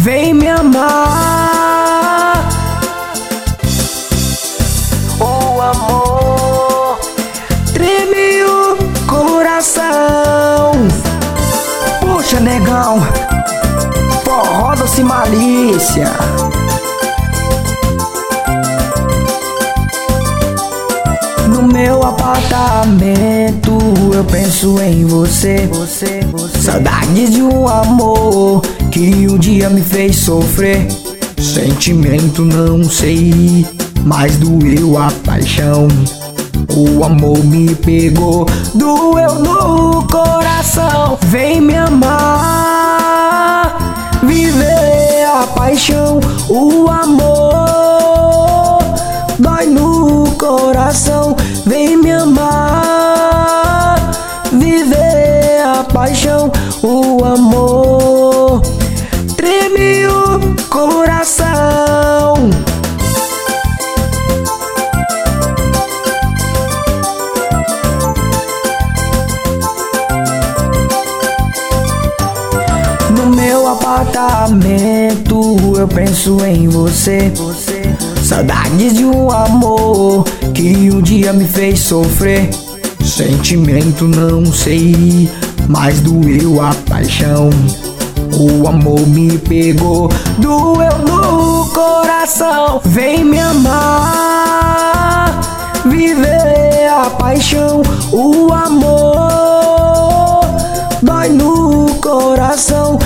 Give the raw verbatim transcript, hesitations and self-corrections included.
vem me amar. O amor treme o coração. Puxa, negão, forró doce malícia. No meu apartamento eu penso em você, você, você. Saudades de um amor que um dia me fez sofrer. Sentimento não sei, mas doeu a paixão. O amor me pegou, doeu no coração. Vem me amar, viver a paixão. O amor dói no coração. Vem me amar, viver a paixão. O amor treme o coração. No meu apartamento eu penso em você, você. Saudades de um amor que um dia me fez sofrer. Sentimento não sei, mas doeu a paixão. O amor me pegou, doeu no coração. Vem me amar, viver a paixão. O amor dói no coração.